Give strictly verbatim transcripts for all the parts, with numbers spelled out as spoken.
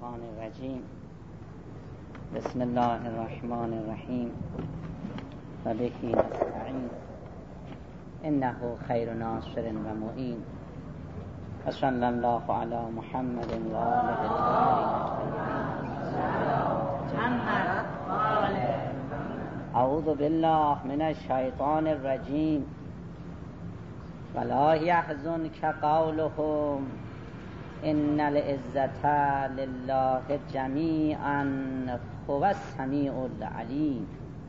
الشیطان الرجیم. بسم الله الرحمن الرحیم و به نستعین انه خیر ناصر و معین و صلی الله علی محمد و آله الطاهرین. اعوذ بالله من الشیطان الرجیم. ولا يحزنك قولهم ان العزة لله جميعا هو السمیع العلیم.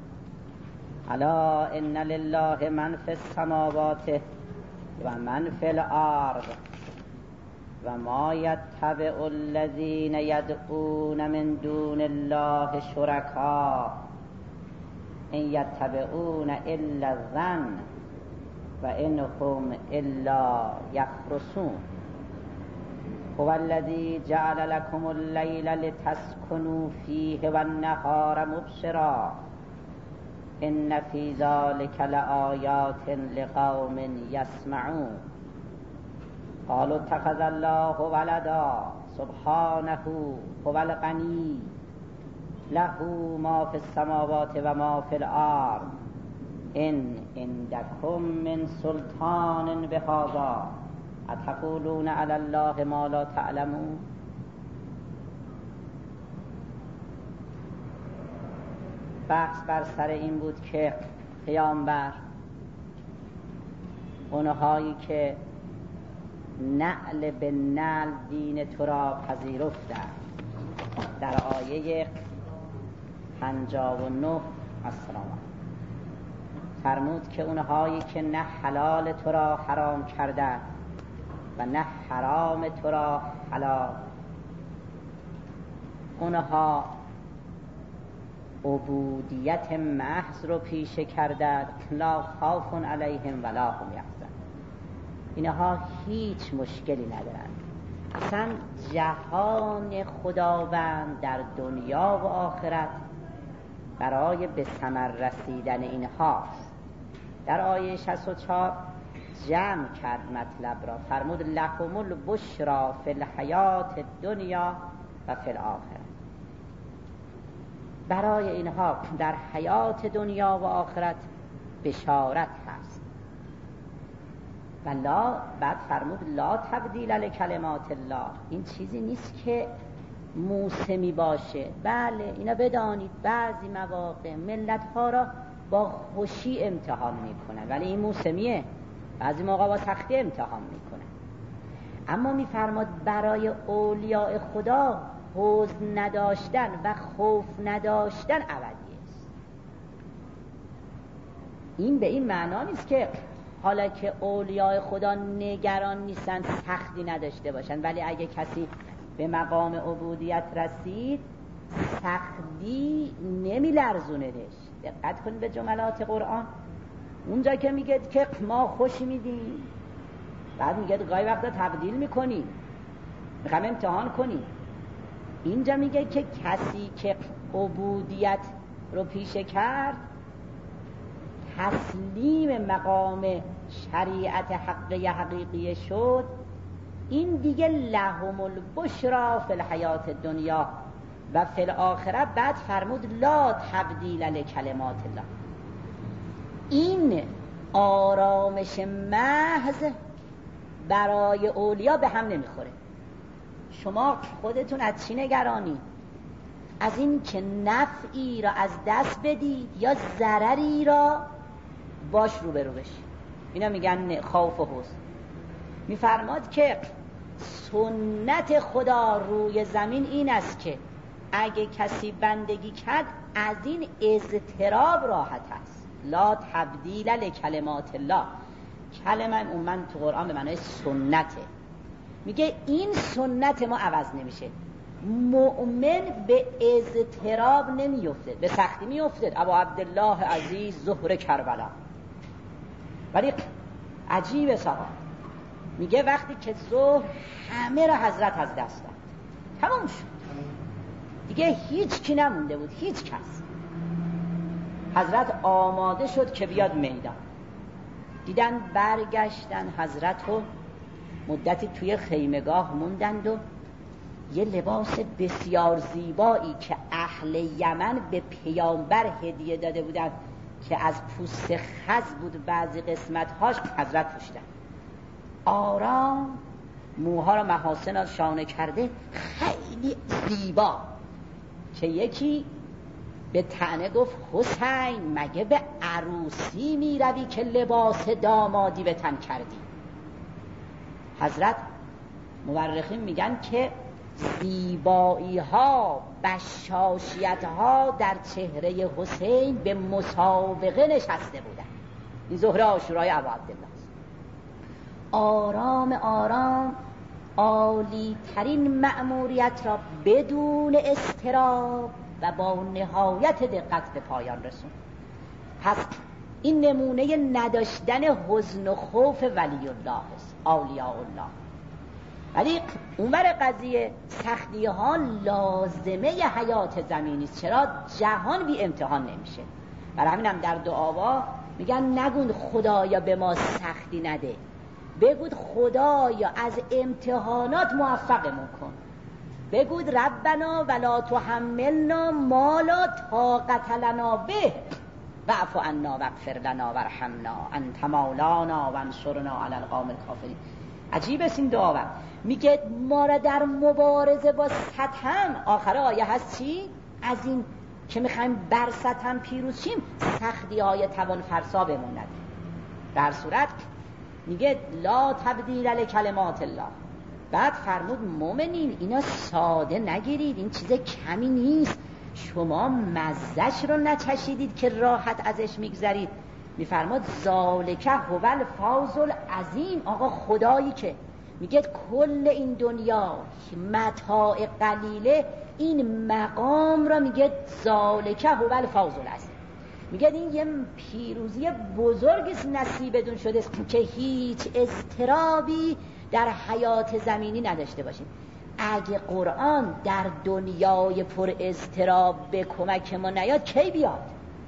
الا ان لله من في السماوات و من في الارض و ما يتبع الذين يدعون من دون الله شركاء ان يتبعون الا الظن و انهم الا يخرصون. هو الذي جعل لكم الليل لتسكنوا فيه والنهار مبصرا ان في ذلك لآيات لقوم يسمعون. قالوا اتخذ الله ولدا سبحانه هو الغني له ما في السماوات و ما في الارض ان عندكم من سلطان بهذا اتقولون علی الله ما لا تعلمون. بحث بر سر این بود که پیامبر اونهایی که نعل به نعل دین تو را پذیرفتند، در آیه پنجاه و نه السلام فرمود که اونهایی که نه حلال تو را حرام کردند و نه حرام تو را حلال، اونها عبودیت محض رو پیشه کردند. لا خوف علیهم ولا هم یحزنون. اینها هیچ مشکلی ندارند. اصلا جهان خداوند در دنیا و آخرت برای به ثمر رسیدن اینهاست. در آیه شصت و چهار جمع کرد مطلب را، فرمود لهم البشرا فی الحیات الدنیا و فی الاخره. برای اینها در حیات دنیا و آخرت بشارت هست. و لا بعد فرمود لا تبدیل لکلمات الله. این چیزی نیست که موسمی باشه. بله اینا بدانید بعضی مواقع ملت ها را با خوشی امتحان میکنن، ولی این موسمیه، بعضی موقع با سختی امتحان میکنن. اما میفرماد برای اولیاء خدا حزن نداشتن و خوف نداشتن ابدی است. این به این معنا نیست که حالا که اولیاء خدا نگران نیستن سختی نداشته باشن، ولی اگه کسی به مقام عبودیت رسید سختی نمی لرزوندش. دقت کنید به جملات قرآن. اونجا که میگه که ما خوش میدیم، بعد میگه گاهی وقتا تبدیل میکنیم، میخوام امتحان کنیم. اینجا میگه که کسی که عبودیت رو پیشه کرد، تسلیم مقام شریعت حقی حقیقی شد، این دیگه لهم البشرا فی الحیات الدنیا و فی الاخره. بعد فرمود لا تبدیل لکلمات الله. این آرامش محض برای اولیا به هم نمیخوره. شما خودتون از چی نگرانی؟ از این که نفعی را از دست بدید یا ضرری را باش روبرو بشید. اینا میگن خوف و حزن. میفرماد که سنت خدا روی زمین این است که اگه کسی بندگی کرد از این اضطراب راحت است. لا تبدیل لکلمات الله. کلمه اون من تو قرآن به معنای سنته. میگه این سنت ما عوض نمیشه. مؤمن به اضطراب نمیفته، به سختی میفته. ابو عبدالله عزیز ظهر کربلا. ولی عجیبه صاحب، میگه وقتی که ظهر همه را حضرت از دست داد، تمام شد دیگه، هیچ کی نمونده بود، هیچ کس. حضرت آماده شد که بیاد میدان. دیدن برگشتن حضرت و مدتی توی خیمگاه موندند و یه لباس بسیار زیبایی که اهل یمن به پیامبر هدیه داده بودند که از پوست خز بود بعضی قسمت‌هاش، حضرت پوشیدن. آرام موها رو محاسن شانه کرده، خیلی زیبا، که یکی به طعنه گفت حسین مگه به عروسی می روی که لباس دامادی به تن کردی؟ حضرت مورخین میگن که زیبایی ها، بشاشیت ها در چهره حسین به مسابقه نشسته بودن. این ظهر عاشورای ابو عبدالله است. آرام آرام عالی ترین مأموریت را بدون اضطراب و با نهایت دقت به پایان رسون. پس این نمونه نداشتن حزن و خوف ولی الله است، اولیاء الله. ولی اونور قضیه سختی ها لازمه حیات زمینی است. چرا؟ جهان بی امتحان نمیشه. برای همین هم در دعاوا میگن نگون خدایا به ما سختی نده، بگود خدایا از امتحانات موفقمون کن. بگود ربنا ولا تحملنا ما لا طاقت لنا به واعف عنا واغفر لنا وارحمنا انت مولانا وانصرنا علی القوم الکافرین. عجیب است این دعا. میگه ما را در مبارزه با ستم، آخر آیه هست چی؟ از این که میخوایم بر ستم پیروز شیم سختی های توان فرسا بمون نده. در صورت میگه لا تبدیل لکلمات الله. بعد فرمود مومنین اینا ساده نگیرید، این چیز کمی نیست، شما مزهش رو نچشیدید که راحت ازش میگذرید. میفرماد ذالکه هو الفوز العظیم. آقا خدایی که میگه کل این دنیا متاع قلیله، این مقام را میگه ذالکه هو الفوز العظیم. میگه این یه پیروزی بزرگی نصیبتون شده است که هیچ اضطرابی در حیات زمینی نداشته باشید. اگه قرآن در دنیای پر اضطراب به کمک ما نیاد کی بیاد؟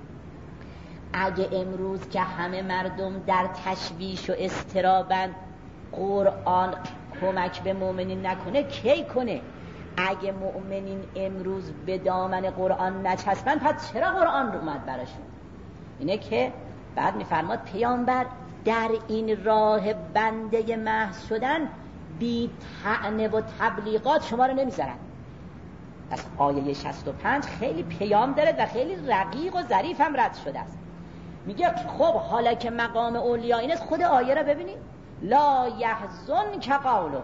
اگه امروز که همه مردم در تشویش و اضطرابن قرآن کمک به مؤمنین نکنه کی کنه؟ اگه مؤمنین امروز به دامن قرآن نچسبن پس چرا قرآن رو اومد براشون؟ اینه که بعد میفرماد پیامبر در این راه بنده محض شدن بی طعنه و تبلیغات شما رو نمیذارن. پس آیه شصت و پنج خیلی پیام داره و خیلی رقیق و ظریف هم رد شده است. میگه خب حالا که مقام اولیاء این است، خود آیه را ببینید لا یحزن که قولهم،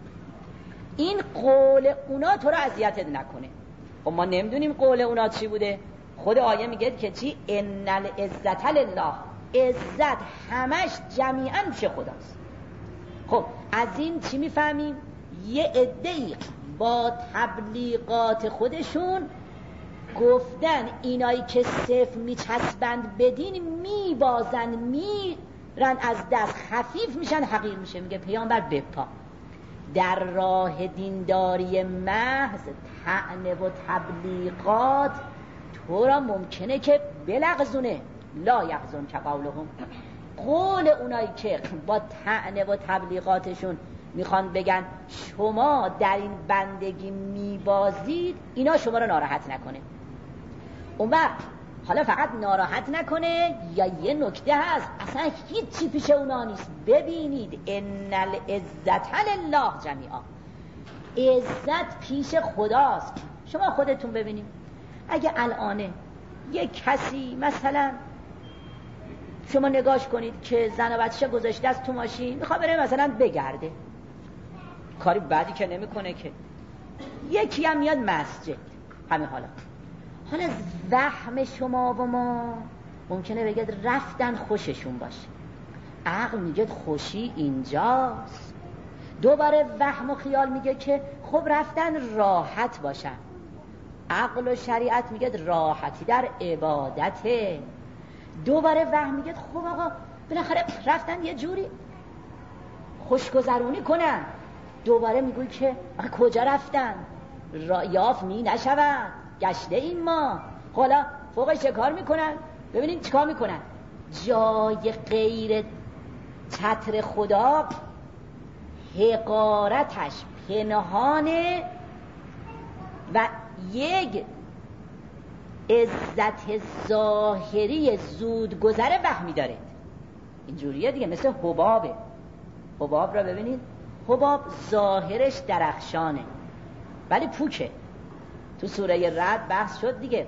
این قول اونا تو رو اذیتت نکنه. خب ما نمیدونیم قول اونا چی بوده. خود آیه میگه که چی؟ ان العزت لله، عزت همش جمیعا پیش خداست. خب از این چی میفهمیم؟ یه عده‌ای با تبلیغات خودشون گفتن اینایی که صفر میچسبند بدین میبازن، میرن از دست، خفیف میشن، حقیر میشه. میگه پیامبر بپا در راه دینداری محض طعنه و تبلیغات تو را ممکنه که بلغزونه. لا یحزن که قولهم، قول اونایی که با طعنه و تبلیغاتشون میخوان بگن شما در این بندگی میبازید، اینا شما رو ناراحت نکنه. اون وقت حالا فقط ناراحت نکنه یا یه نکته هست اصلا هیچی پیش اونا نیست. ببینید ان العزت لله جمیعا، عزت پیش خداست. شما خودتون ببینید اگه الانه یه کسی مثلا شما نگاش کنید که زن و بچه گذاشته است تو ماشین میخواد بره مثلا بگرده، کاری بعدی که نمیکنه که، یکی هم میاد مسجد همین حالا حالا وهم شما و ما ممکنه بگید رفتن خوششون باشه، عقل میگه خوشی اینجاست، دوباره وهم و خیال میگه که خب رفتن راحت باشن، عقل و شریعت میگه راحتی در عبادته، دوباره وهم میگه خب آقا بالاخره رفتن یه جوری خوشگذرونی کنن، دوباره میگوی که آقا کجا رفتن یاف می نشود گشته این ما، حالا فوقش چه کار میکنن؟ ببینید چه کار میکنن، جای غیر چتر خدا حقارتش پنهانه و یک عزت ظاهری زود گذره وهمی داره. اینجوریه دیگه، مثل حبابه. حباب را ببینید، حباب ظاهرش درخشانه ولی پوکه. تو سوره رعد بحث شد دیگه،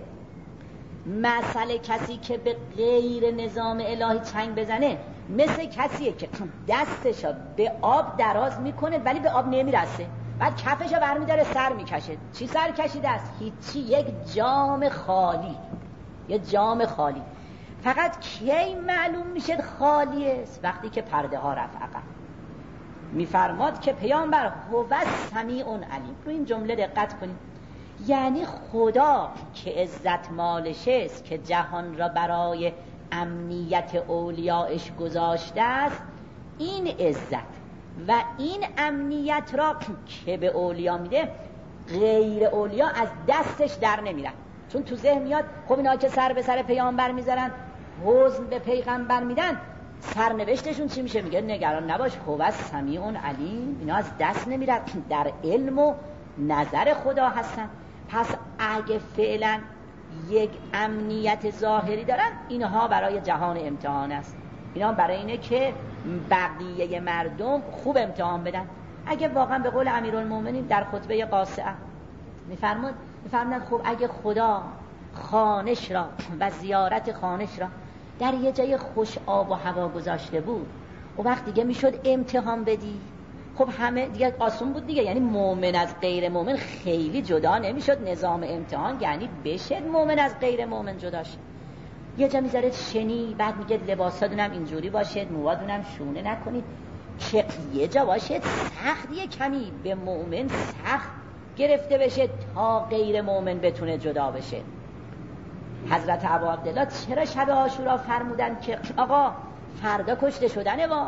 مثل کسی که به غیر نظام الهی چنگ بزنه مثل کسیه که دستشو به آب دراز میکنه ولی به آب نمیرسه، بعد کفشو برمیداره سر میکشه. چی سر کشیده است؟ هیچی، یک جام خالی. یک جام خالی فقط کی معلوم میشه خالی است؟ وقتی که پرده ها رفت عقب. میفرماد که پیامبر هو سمیع علیم. رو این جمله دقت کنید، یعنی خدا که عزت مالش است، که جهان را برای امنیت اولیاءش گذاشته است، این عزت و این امنیت را که به اولیا میده غیر اولیا از دستش در نمیرن. چون تو ذهن میاد خب اینا که سر به سر پیامبر میذارن، حزن به پیغمبر میدن، سرنوشتشون چی میشه؟ میگه نگران نباش، هو سمیع علیم، اینا از دست نمیرن، در علم و نظر خدا هستن. پس اگه فعلا یک امنیت ظاهری دارن، اینها برای جهان امتحان است. اینا برای اینه که بقیه مردم خوب امتحان بدن. اگه واقعا به قول امیرالمومنین در خطبه قاصعه میفرمود میفرمودن خب اگه خدا خانش را و زیارت خانش را در یه جای خوش آب و هوا گذاشته بود، و وقت دیگه میشد امتحان بدی، خب همه دیگه آسون بود دیگه. یعنی مومن از غیر مومن خیلی جدا نمیشد. نظام امتحان یعنی بشه مومن از غیر مومن جدا شد. یه جا میذاره شنی، بعد میگه لباسا دونم اینجوری باشه، موها دونم شونه نکنید، که یه جا باشه سخت یه کمی به مومن سخت گرفته بشه تا غیر مومن بتونه جدا بشه. حضرت ابا عبدالله چرا شب عاشورا فرمودن که آقا فردا کشته شدنه، با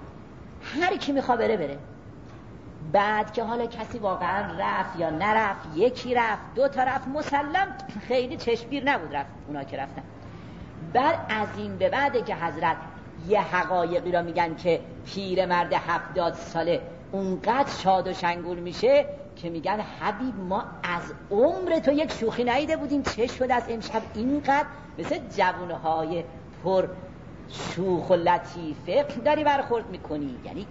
هر کی میخوا بره بره. بعد که حالا کسی واقعا رفت یا نرفت، یکی رفت دو تا رفت، مسلم خیلی چشمگیر نبود رفت اونا که رفتن. بعد از این به بعده که حضرت یه حقایقی را میگن که پیر مرد هفتاد ساله اونقدر شاد و شنگول میشه که میگن حبیب ما از عمر تو یک شوخی ندیده بودیم، چه شد از امشب اینقدر مثل جوانهای پر شوخ و لطیفه داری برخورد میکنی؟ یعنی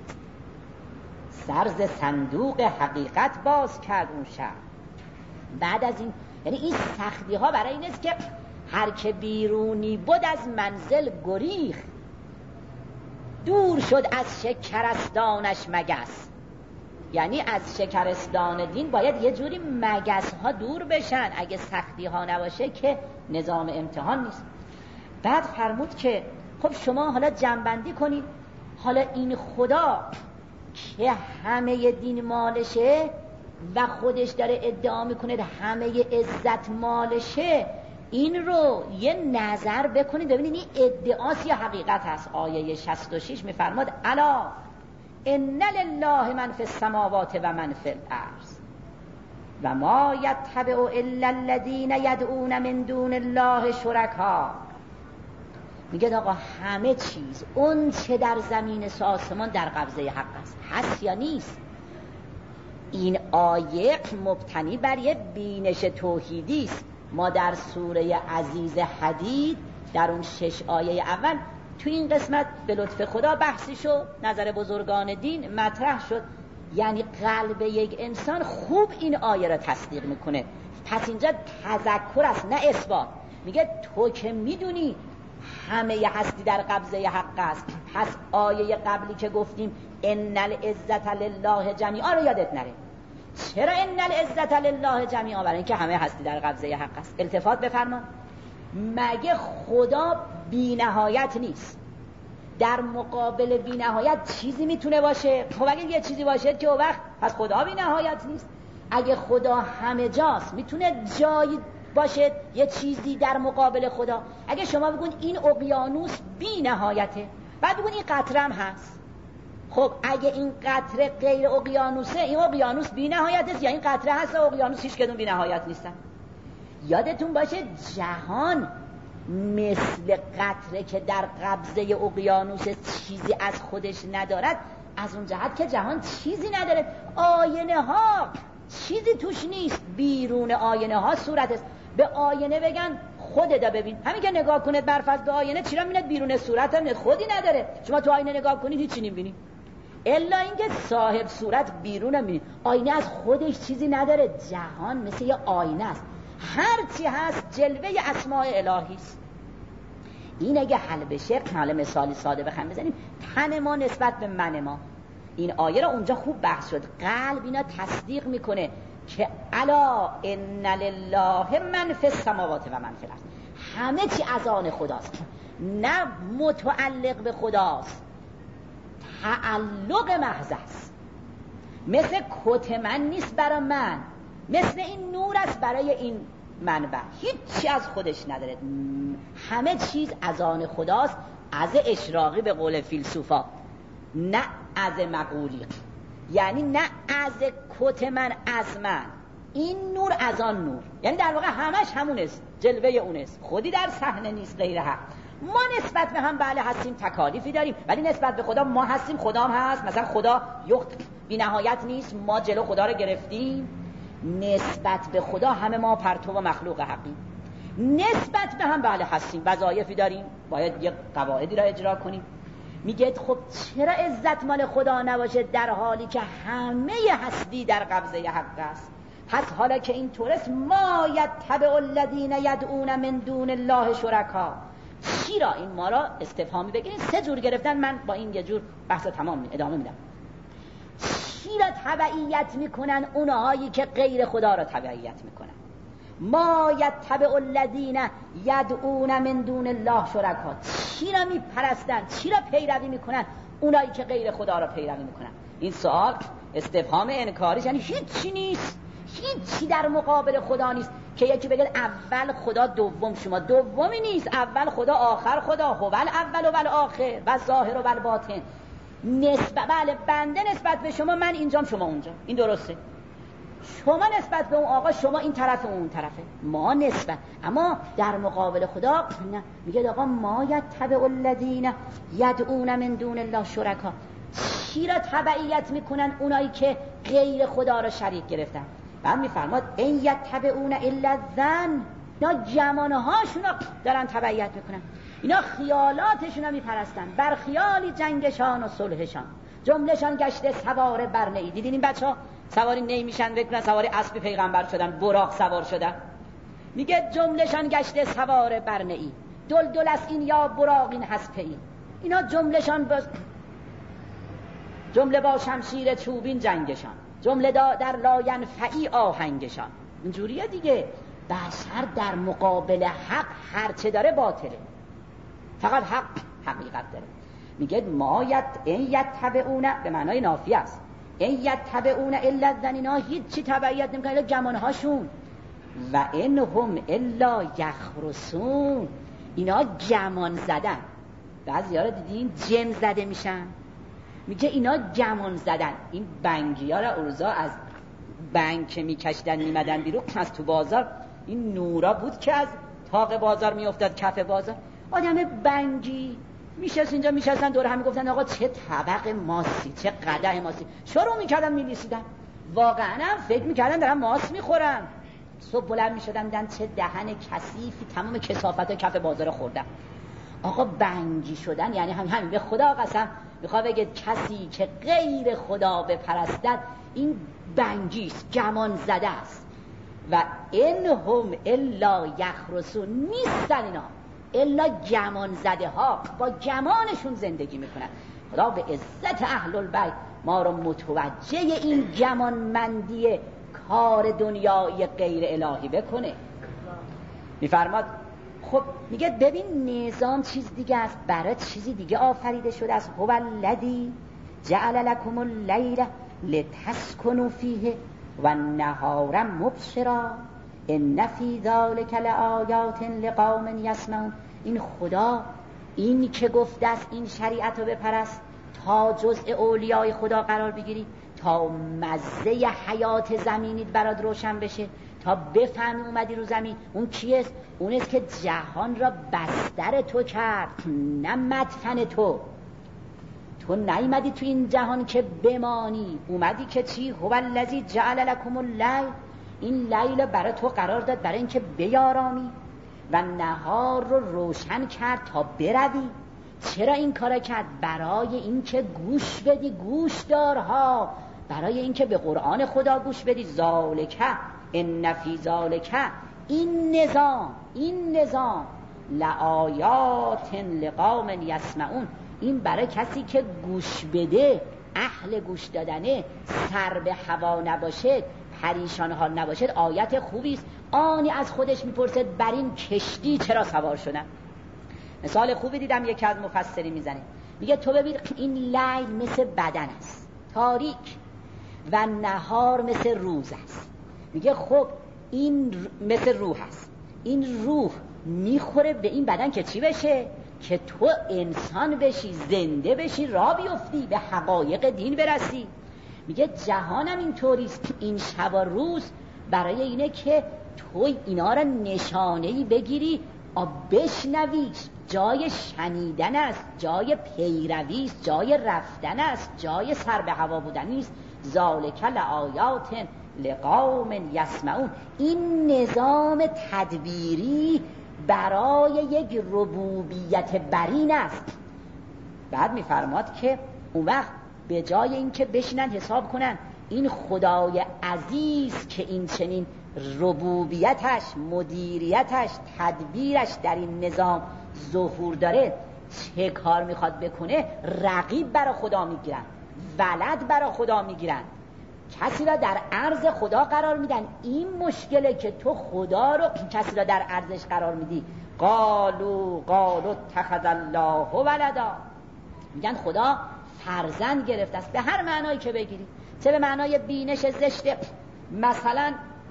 سرز صندوق حقیقت باز کرد اون شب. بعد از این یعنی این سختی ها برای این است که هر که بیرونی بود از منزل گریخ، دور شد از شکرستانش مگس. یعنی از شکرستان دین باید یه جوری مگس ها دور بشن، اگه سختی ها نباشه که نظام امتحان نیست. بعد فرمود که خب شما حالا جنبندی کنید، حالا این خدا که همه دین مالشه و خودش داره ادعا میکنه همه عزت مالشه، این رو یه نظر بکنید ببینید این ادعاست یا حقیقت هست. آیه شصت و شش میفرماد الا ان لله من فی السماوات و من فی الارض و ما یتبع الا الذین یدعون من دون الله شرکا. میگه آقا همه چیز اون چه در زمین و آسمان در قبضه حق است، هست یا نیست. این آیه مبتنی بر یه بینش توحیدی است. ما در سوره عزیز حدید در اون شش آیه اول تو این قسمت به لطف خدا بحثی شد، نظر بزرگان دین مطرح شد. یعنی قلب یک انسان خوب این آیه را تصدیق میکنه. پس اینجا تذکر است نه اثبات. میگه تو که میدونی همه هستی در قبضه حق است، پس آیه قبلی که گفتیم ان العزت لله جمیعا رو یادت نره. چرا ان العزت لله جمیعا؟ برای اینکه همه هستی در قبضه حق است. التفات بفرما، مگه خدا بی نهایت نیست؟ در مقابل بی نهایت چیزی میتونه باشه؟ خب اگه یه چیزی باشه که اون وقت پس خدا بی نهایت نیست. اگه خدا همه جاست میتونه جایی باشه یه چیزی در مقابل خدا؟ اگه شما بگون این اقیانوس بی نهایته، بعد بگون این قطره هم هست، خب اگه این قطره غیر اقیانوسه، این اقیانوس بی نهایت است یا این قطره هست و اقیانوس هیچ کدوم بی نهایت نیستن؟ یادتون باشه جهان مثل قطره که در قبضه اقیانوس چیزی از خودش ندارد، از اون جهت که جهان چیزی نداره. آینه ها چیزی توش نیست، بیرون آینه ها صورت است. به آینه بگن خودت ببین، همین که نگاه کنید برفض به آینه چرا میبینید بیرون صورت هم خودی نداره. شما تو آینه نگاه کنید هیچی نمیبینید الا اینکه صاحب صورت بیرون میبینید. آینه از خودش چیزی نداره، جهان مثل یه آینه است، هر چی هست جلوه اسماء الهی است. این اگه حل بشه، حالا مثالی ساده بخوام بزنیم، تن ما نسبت به من ما، این آیه را اونجا خوب بحث شد، قلب اینا تصدیق میکنه که الا ان لله من فی السماوات و من فی الارض، همه چی از آن خداست، نه متعلق به خداست، تعلق محض است. مثل کت من نیست برای من، مثل این نور است برای این منبع، هیچی از خودش نداره، همه چیز از آن خداست. از اشراقی به قول فیلسوفا، نه از مقولی، یعنی نه از کت من از من، این نور از آن نور، یعنی در واقع همش همون است، جلوه اون است، خودی در صحنه نیست غیر حق. ما نسبت به هم بله هستیم، تکالیفی داریم، ولی نسبت به خدا ما هستیم، خدا هم هست. مثلا خدا یخت بی نهایت نیست، ما جلو خدا رو گرفتیم. نسبت به خدا همه ما پرتو و مخلوق حقیم، نسبت به هم بله هستیم، وظایفی داریم، باید یک قواعدی را اجرا کنیم. میگه خب چرا عزت مال خدا نباشه در حالی که همه هستی در قبضه حق است؟ پس حالا که این طور است، ما یتبع الذین یدعون من دون الله شرکا، چرا این ما را استفهامی بگیرین، سه جور گرفتن، من با این یه جور بحث تمام ادامه میدم. چرا تبعیت میکنن اونهایی که غیر خدا را تبعیت میکنن؟ ما یتبع الذین یدعون من دون الله شرکا، چرا میپرستن، چرا پیروی میکنن اونایی که غیر خدا را پیروی میکنن؟ این سوال استفهام انکاری، یعنی هیچی نیست، هیچی در مقابل خدا نیست که یکی بگه اول خدا دوم شما، دومی نیست، اول خدا آخر خدا، هو الاول و الاخر و ظاهر و الباطن. نسبت بله بنده نسبت به شما، من اینجام شما اونجا، این درسته. شما نسبت به اون آقا، شما این طرف و اون طرفه، ما نسبت، اما در مقابل خدا نه. میگه آقا ما یتبع الذین یدعون من دون الله شرکا، چی را تبعیت میکنن اونایی که غیر خدا را شریک گرفتن؟ بعد میفرماد این یتبعون الا الظن، اینا جمانهاشون را دارن تبعیت میکنن، اینا خیالاتشون را میپرستن، بر خیالی جنگشان و صلحشان، جملهشان گشته سوار بر نی. دیدین این بچه ها سواری نی میشن، بکنن سواری اسب پیغمبر شدن، براق سوار شدن. میگه جملهشان گشته سوار بر نی، دل دل است این یا براق این هسپه ای. اینا جملهشان با جمله با شمشیر چوبین جنگشان، جمله در لاینفعی آهنگشان. اینجوریه دیگه، بشر در مقابل حق هرچه داره باطله، فقط حق حقیقت داره. میگه ما یت این یتبعون به معنای نافی است، این یتبعون الا الظن، اینا هیچی تبعیت نمیکنن الا گمانهاشون، و ان هم الا یخرسون، اینا گمان زدن. بعضیا رو دیدین جن زده میشن، میگه اینا گمان زدن. این بنگیا را ارزا از بنگ که میکشیدن میمدن بیرون از تو بازار، این نورا بود که از طاق بازار میافتاد کف بازار. آدم بنگی میشست اینجا، میشستن دور هم میگفتن آقا چه طبق ماسی، چه قدح ماسی، شروع میکردن میلیسیدن، واقعا هم فکر میکردن دارن ماس میخورن. صبح بلند میشدن دیدن چه دهن کثیفی، تمام کثافت کف بازار خوردن. آقا بنگی شدن یعنی هم همین. به خدا قسم میخواد بگه کسی که غیر خدا بپرستد این بنگیست، گمان زده است. و ان هم الا یخرسون، نیستن اینا الا گمان زده ها، با گمانشون زندگی میکنن. خدا به عزت اهل البیت ما رو متوجه این گمانمندی کار دنیای غیر الهی بکنه. میفرماد خب میگه ببین نظام چیز دیگه است، برای چیزی دیگه آفریده شده است. هو الذی جعل لكم اللیل لتسکنوا فیه و النهار مبصرا ان فی ذلک لآیات لقوم یسمعون. این خدا این که گفته است این شریعت رو بپرست تا جزء اولیای خدا قرار بگیری، تا مزه حیات زمینیت برات روشن بشه، تا بفهمی اومدی رو زمین. اون کیست؟ اون است که جهان را بستر تو کرد، نه مدفن تو. تو نیومدی تو این جهان که بمانی، اومدی که چی؟ هو الذی جعل لکم اللیل، این لیل برای تو قرار داد برای اینکه بیارامی و نهار رو روشن کرد تا بروی. چرا این کار کرد؟ برای اینکه گوش بدی، گوش دارها، برای اینکه به قرآن خدا گوش بدی. ذالک ان فی ذالک، این نظام این نظام لآیات لقوم یسمعون، این برای کسی که گوش بده، اهل گوش دادنه، سر به هوا نباشد، پریشان حال نباشد، آیت خوبی است. آنی از خودش میپرسد بر این کشتی چرا سوار شدن. مثال خوبی دیدم یکی از مفسرین میزنه، میگه تو ببین این لیل مثل بدن است تاریک و نهار مثل روز است. میگه خب این مثل روح است، این روح میخوره به این بدن که چی بشه؟ که تو انسان بشی، زنده بشی، راه بیفتی، به حقایق دین برسی. میگه جهانم اینطوریست، این شب و روز برای اینه که تو اینا را نشانه‌ای بگیری، بشنویش. جای شنیدن است، جای پیروی است، جای رفتن است، جای سر به هوا بودن نیست. ذالک لآیات لقوم یسمعون، این نظام تدبیری برای یک ربوبیت برین است. بعد میفرماد که اون وقت به جای اینکه بشینن حساب کنن این خدای عزیز که این چنین ربوبیتش، مدیریتش، تدبیرش در این نظام ظهور داره، چه کار میخواد بکنه؟ رقیب برای خدا میگیرن، ولد برای خدا میگیرن، کسی را در عرض خدا قرار میدن. این مشکله که تو خدا رو کسی را در عرضش قرار میدی. قالو قالو اتخذ الله ولدا، میگن خدا فرزند گرفته است، به هر معنایی که بگیری، چه به معنای بینش زشت مثلا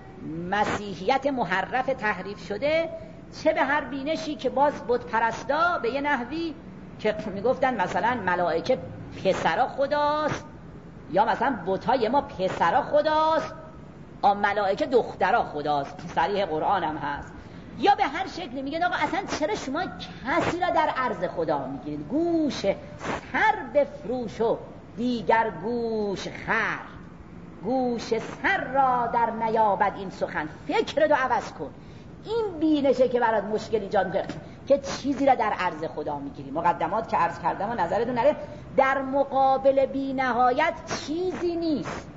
مسیحیت محرف تحریف شده، چه به هر بینشی که باز بت پرستا به یه نحوی که میگفتن مثلا ملائکه پسرا خداست، یا مثلا بتای ما پسرا خداست، آ ملائکه دخترا خداست، صریح قرآن هم هست. یا به هر شکلی میگن آقا اصلا چرا شما کسی را در عرض خدا میگیرید؟ گوش سر بفروش و دیگر گوش خر، گوش سر را در نیابد این سخن، فکر رو عوض کن. این بینشه که برات مشکل ایجاد میکنه که چیزی را در عرض خدا میگیری. مقدمات که عرض کردم و نظرتون نره، در مقابل بی نهایت چیزی نیست،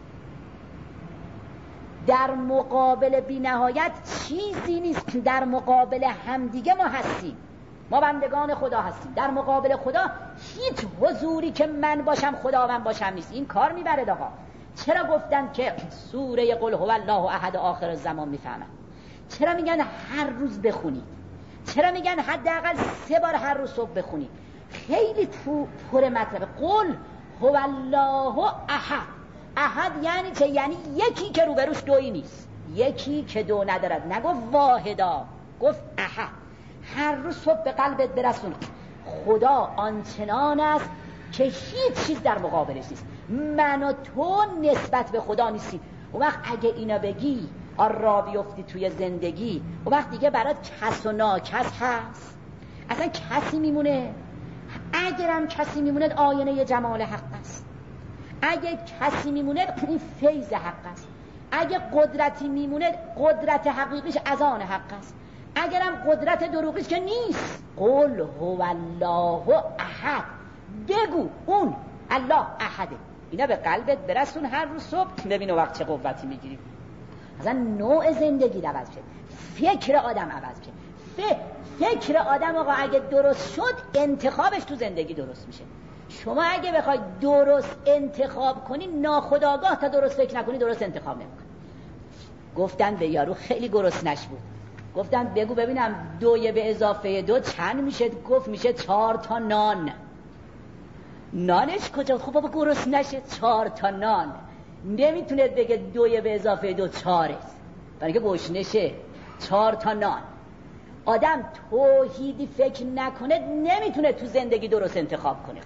در مقابل بی نهایت چیزی نیست. در مقابل همدیگه ما هستیم، ما بندگان خدا هستیم. در مقابل خدا هیچ حضوری که من باشم خداوند باشم نیست. این کار میبره آقا. چرا گفتن که سوره قل هو الله احد آخر الزمان میفهمن؟ چرا میگن هر روز بخونید؟ چرا میگن حداقل سه بار هر روز صبح بخونید؟ خیلی تو پر مطلبه. قل هو الله احد. احد یعنی چه؟ یعنی یکی که روبروش دویی نیست، یکی که دو ندارد. نگفت واحدا، گفت احد. هر روز صبح به قلبت برسون خدا آنچنان است که هیچ چیز در مقابلش نیست. من و تو نسبت به خدا نیستیم. اون وقت اگه اینا بگی را بیفتی توی زندگی، اون وقت دیگه برات کس و ناکس هست. اصلا کسی میمونه؟ اگرم کسی میمونه آینه جمال حق است، اگه کسی میمونه این فیض حق است، اگه قدرتی میمونه قدرت حقیقیش از آن حق است، اگرم قدرت دروغیش که نیست. قل هو الله احد، بگو اون الله احده. اینا به قلبت برسون هر روز صبح، ببین وقت چه قوتی میگیری. اصلا نوع زندگی عوض شد، فکر آدم عوض شد. ف... فکر آدم آقا اگه درست شد انتخابش تو زندگی درست میشه. شما اگه بخوای درست انتخاب کنی ناخودآگاه تا درست فکر نکنی درست انتخاب نمیکنی. گفتن به یارو خیلی گرسنش بود، گفتن بگو ببینم دوی به اضافه دو چند میشه؟ گفت میشه چهار تا نان. نانش کجا؟ خب بابا گرسنشه، چهار تا نان. نمیتونه بگه دوی به اضافه دو چهاره، برای که گشنشه. چهار تا نان. آدم توحیدی فکر نکنه نمیتونه تو زندگی درست انتخاب کنه.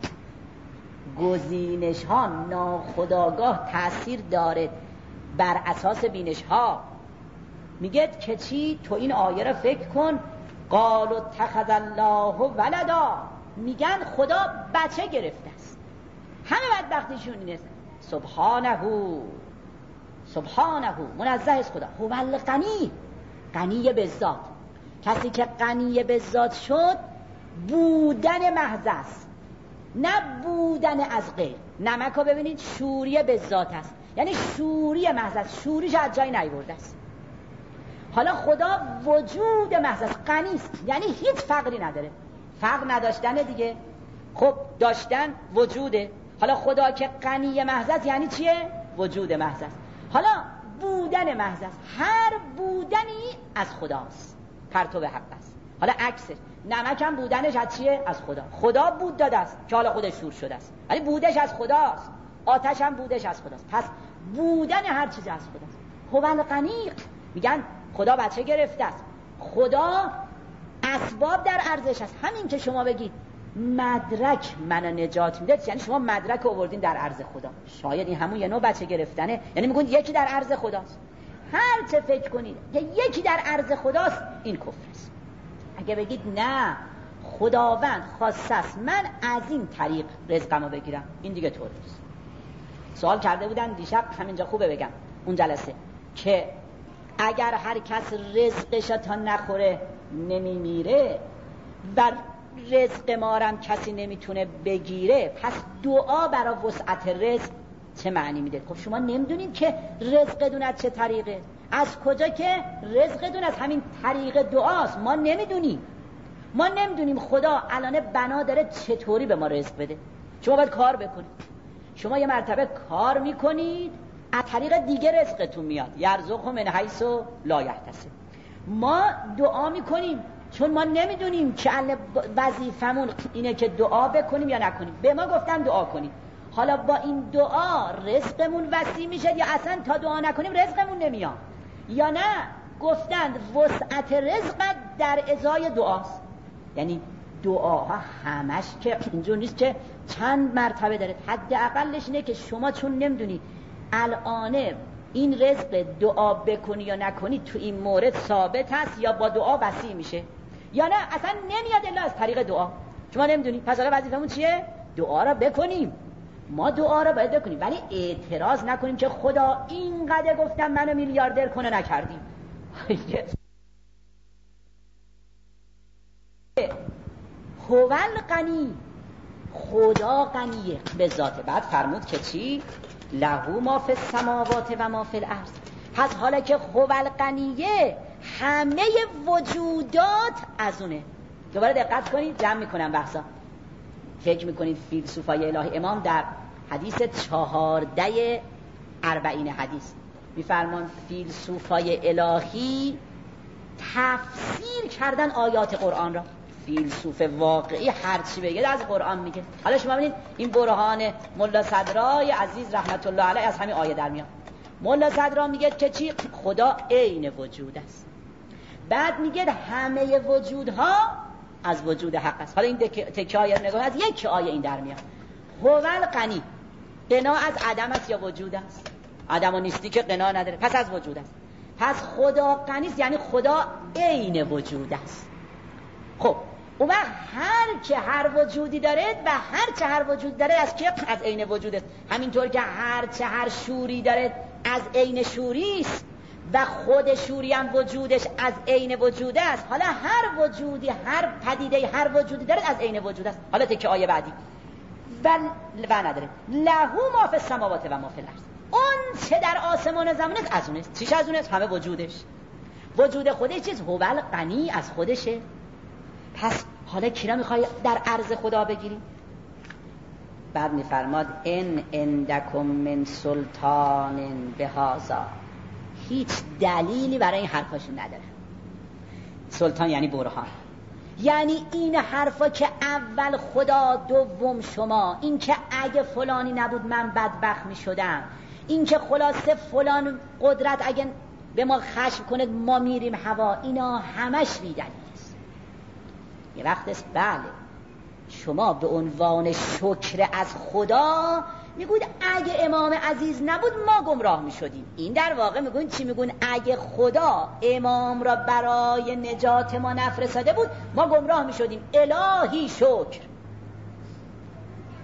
گزینش ها ناخودآگاه تأثیر داره بر اساس بینش ها. میگه که چی؟ تو این آیه را فکر کن. قالوا اتخذ الله ولدا، میگن خدا بچه گرفته است. همه بدبختیشون اینه. سبحانه سبحانه منزه از خدا، هو الغنی، غنی به ذات. کسی که غنی به ذات شد بودن محض است، نه بودن از غیر. نمک رو ببینید شوری به ذات است، یعنی شوری محض است، شوریش از جایی نیورده است. حالا خدا وجود محض است، غنی است، یعنی هیچ فقری نداره. فقر نداشتن دیگه، خب داشتن وجوده. حالا خدا که غنی محض است یعنی چیه؟ وجود محض است. حالا بودن محض است، هر بودنی از خداست، پرتو حق است. حالا عکسش، نمک هم بودنش از چیه؟ از خدا. خدا بود داده است که حالا خودش شور شده است، ولی بودش از خداست. آتش هم بودش از خداست. پس بودن هر چیز از خداست. هو الغنی. میگن خدا بچه گرفته است، خدا اسباب در ارزش است. همین که شما بگید مدرک من نجات میده، یعنی شما مدرک آوردین در عرض خدا. شاید این همون یه نوع بچه گرفتنه، یعنی میگن یکی در عرض خداست. هر چه فکر کنید که یکی در عرض خداست، این کفر است. اگه بگید نه خداوند خاص است، من از این طریق رزقمو بگیرم، این دیگه طور نیست. سوال کرده بودن دیشب، همینجا خوبه بگم اون جلسه، که اگر هر کس رزقش تا نخوره نمیمیره و رزق مارم کسی نمیتونه بگیره، پس دعا برای وسعت رزق چه معنی میده؟ خب شما نمیدونید که رزق دون از چه طریقه، از کجا که رزق دون از همین طریق دعاست. ما نمیدونیم، ما نمیدونیم خدا الان بنا داره چطوری به ما رزق بده. شما باید کار بکنید، شما یه مرتبه کار میکنید از طریق دیگه رزقتون میاد، یرزقه من حیث لا یحتسب. ما دعا میکنیم چون ما نمیدونیم که وظیفمون اینه که دعا بکنیم یا نکنیم. به ما گفتن دعا کنیم، حالا با این دعا رزقمون وسیع میشه یا اصلا تا دعا نکنیم رزقمون نمیاد، یا نه گفتند وسعت رزق در ازای دعاست. یعنی دعاها همش که اینجور نیست که چند مرتبه داره، حداقلش اینه که شما چون نمیدونی الان این رزق دعا بکنی یا نکنی تو این مورد ثابت هست یا با دعا وسیع میشه یا نه اصلا نمیاد الا از طریق دعا. شما نمیدونی، پس حالا وظیفمون چیه؟ دعا را بکنیم. ما دعا را باید بکنیم، ولی اعتراض نکنیم که خدا اینقدر گفتم منو میلیاردر کنه نکردیم. هو الغنی، خدا غنیه به ذات. بعد فرمود که چی؟ له ما فی السماوات و ما فی الارض. پس حالا که هو الغنیه، همه وجودات از اونه. دوباره دقت کنید، جمع میکنم بحثا. فکر میکنید فیلسوفای الهی، امام در حدیث چهارده اربعین حدیث میفرمان فیلسوفای الهی تفسیر کردن آیات قرآن را. فیلسوف واقعی هرچی بگه از قرآن میگه. حالا شما ببینید این برهان ملا صدرای عزیز رحمت الله علیه از همین آیه در میاد. ملا صدرا میگه که چی؟ خدا عین وجود است. بعد میگه همه وجودها از وجود حق است. حالا این تکه آیه رو نگاه، از یک آیه این در میاد. هو الغنی، غنا از عدم است یا وجود است؟ عدم و نیستی که غنا نداره، پس از وجود است. پس خدا غنی است یعنی خدا عین وجود است. خب اون وقت هر که هر وجودی داره و هر چه هر وجود داره از که از عین وجود است. همینطور که هر چه هر شوری داره از عین شوری است و خود شوری هم وجودش از عین وجود است. حالا هر وجودی، هر پدیده، هر وجودی داره از عین وجود است. حالا تکه آیه بعدی و و نداره له ما فی السماوات و ما فی الارض. اون چه در آسمان و زمین است از اون است. چیش از اون است؟ همه وجودش. وجود خودش چیز؟ هو الغنی، از خودشه. پس حالا کی را میخوای در عرض خدا بگیری؟ بعد میفرماد ان عندکم من سلطان بهذا. هیچ دلیلی برای این حرفاشون نداره. سلطان یعنی برهان، یعنی این حرفا که اول خدا دوم شما، این که اگه فلانی نبود من بدبخت میشدم، این که خلاصه فلان قدرت اگه به ما خشم کنه ما میریم هوا، اینا همش بی‌دلیل است. یه وقت است بله شما به عنوان شکر از خدا میگوید اگه امام عزیز نبود ما گمراه میشدیم. این در واقع میگوین چی؟ میگوین اگه خدا امام را برای نجات ما نفرستاده بود ما گمراه میشدیم. الهی شکر.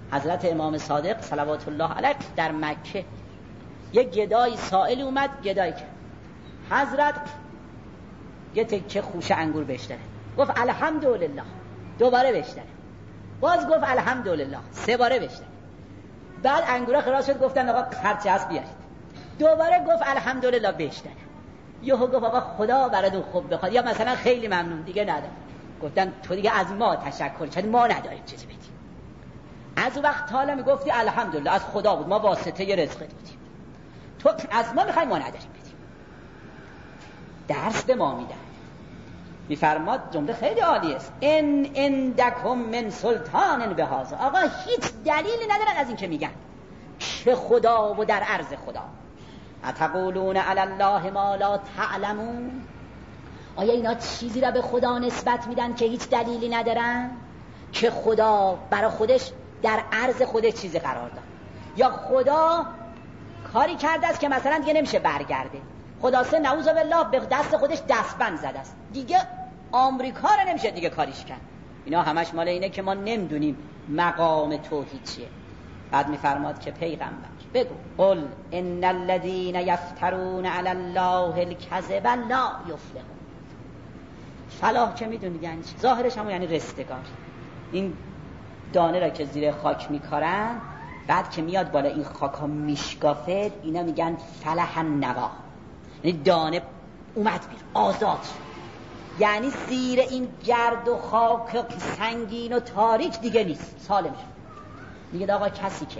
حضرت امام صادق صلوات الله علیه در مکه یک گدای سائل اومد، گدایی که حضرت یه تکه خوشه انگور بشتره، گفت الحمدلله، دوباره بشتره، باز گفت الحمدلله، سه باره بشتره. بعد انگورا خلاص شد، گفتن آقا هرچی هست بیارید، دوباره گفت الحمدلله بشتره. یهو گفت آقا خدا براتون خوب بخواد، یا مثلا خیلی ممنون، دیگه ندارم. گفتن تو دیگه از ما تشکر کرد، ما نداریم چیزی بدیم. از اون وقت حالا میگفتی الحمدلله از خدا بود، ما واسطه ی رزق بودیم، تو از ما میخوای، ما نداریم بدیم. درس به ما میدن. میفرماد جمله خیلی عالی است، ان عندکم من سلطان بهذا. آقا هیچ دلیلی ندارن از این که میگن که خدا و در عرض خدا. اتقولون علی الله ما لا تعلمون. آیا اینا چیزی را به خدا نسبت میدن که هیچ دلیلی ندارن؟ که خدا برای خودش در عرض خودش چیزی قرار داد، یا خدا کاری کرده است که مثلا دیگه نمیشه برگرده. خدا سه نعوذ بالله به دست خودش دستبند زده است، دیگه آمریکا رو نمیشه دیگه کاریش کرد. اینا همش مال اینه که ما نمیدونیم مقام توحید چیه. بعد میفرماد که پیغمبر بگو قل ان الذين يفترون على الله الكذب لا يفلحون. فلاح که میدونید یعنی چی؟ ظاهرش هم یعنی رستگار. این دانه را که زیر خاک میکارن، بعد که میاد بالا این خاک ها میشکافه، اینا میگن فلح النوا، یعنی دانه اومد بیرون، آزاد شد. یعنی زیر این گرد و خاک سنگین و تاریک دیگه نیست، سالم شد. میگه آقا کسی که